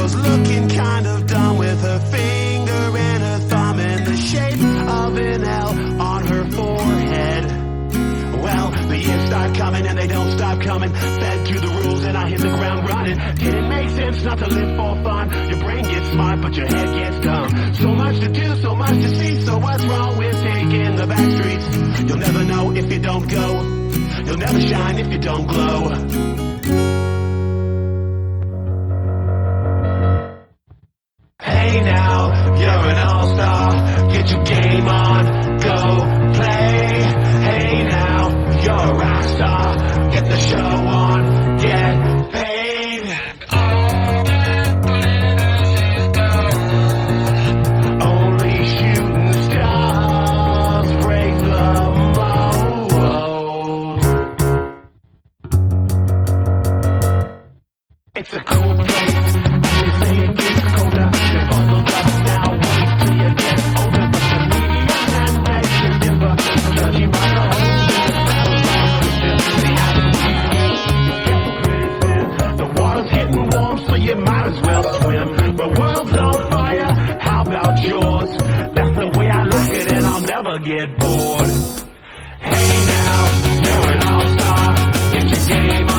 was looking kind of dumb with her finger and her thumb in the shape of an L on her forehead. Well, the years start coming and they don't stop coming. Fed to the rules and I hit the ground running. Didn't make sense not to live for fun. Your brain gets smart but your head gets dumb. So much to do, so much to see. So what's wrong with taking the back streets? You'll never know if you don't go. You'll never shine if you don't glow. Hey now, you're an all-star. Get your game on, go play. Hey now, you're a rock star. Get the show on, get paid. All that glitters is gold. Only shooting stars break the mold. It's a cool place. They say it gets colder. They bundled up now. Wait till you get older. But the media can make you differ. Judging by the whole the water's getting warm, so you might as well swim. The world's on fire. How about yours? That's the way I like it, and I'll never get bored. Hey now, you're an all-star. Get your game